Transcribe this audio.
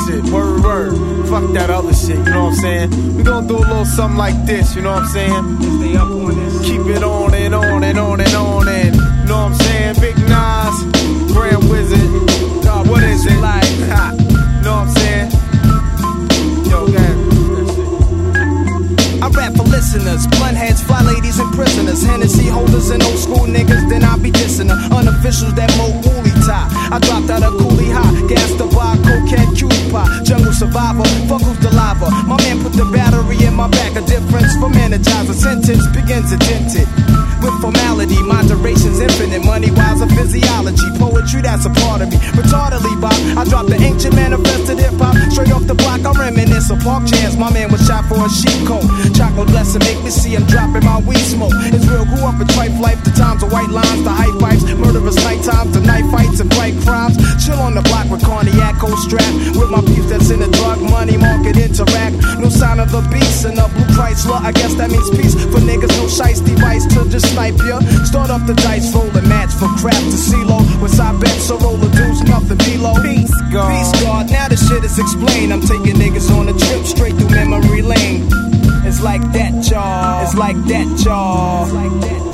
shit. Word, word. Fuck that other shit, you know what I'm saying? We gonna do a little something like this, you know what I'm saying? Stay up on this. Keep it on and on and on and on and, you know what I'm saying? Big Nas, Grand Wizard, what is it like? Ha, you know what I'm saying? Yo, man. I rap for listeners, blunt heads, fly ladies and prisoners, Hennessy holders and old school niggas, then I be dissing her. Unofficials that mo woolly tie. I dropped out of coolie high, gas the bar, cocaine, cutie pie, jungle survivor, fuck who's the lava. My man put the battery in my back, a difference from energizer. Sentence begins to dent it. With formality, moderation's infinite. Money-wise, a physiology. Poetry, that's a part of me. Retardedly, Bob, I dropped the ancient manifested hip-hop. Straight off the block, I reminisce of park chairs. My man was shot for a sheep coat. Chocolate blessing make me see him dropping my weed smoke. It's real, grew up in trife life. The times of white lines, the high pipes. Murderous night times, the night fights and bright crimes. Chill on the block with cognac, cold strap. With my peeps that's in the drug money market interact. No sign of the beast in a blue Chrysler. I guess that means peace for niggas. No shice device to just snipe ya. Start up the dice, roll a match for crap to CeeLo. With side bets, so roll the deuce, nothing below. Peace God. Peace God, now the shit is explained. I'm taking niggas on a trip straight through memory lane. It's like that, y'all. It's like that, y'all. It's like that.